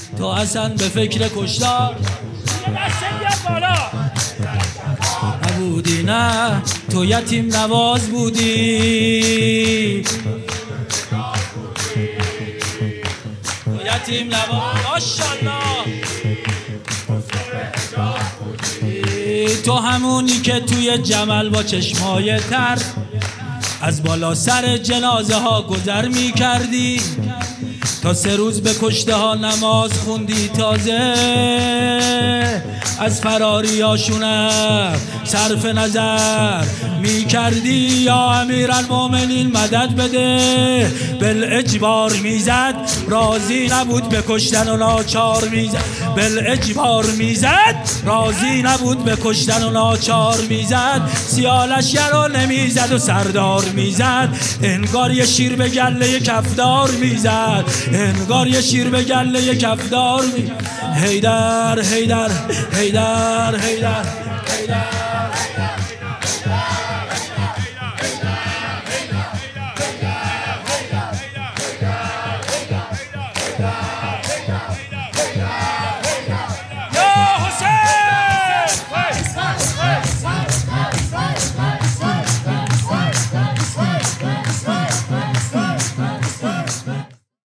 تو اصلا به فکر کشتار نبودی، نه تو یتیم نواز بودی، تو یتیم نواز. ماشاءالله تو همونی که توی جمل با چشمای تر از بالا سر جنازه ها گذر می کردی، تا 3 روز به کشته ها نماز خوندی، تازه از فراریاشونم صرف نظر می کردی. یا امیرالمومنین مدد بده، بالاجبار میزد، راضی نبود به کشتن و ناچار میزد، بالاجبار میزد، راضی نبود به کشتن و ناچار میزد. سیالشگر رو نمیزد و سردار میزد، انگار یه شیر به گله کفدار میزد، انگار یه شیر به گله کفدار میزد. حیدر حیدر حیدر حیدر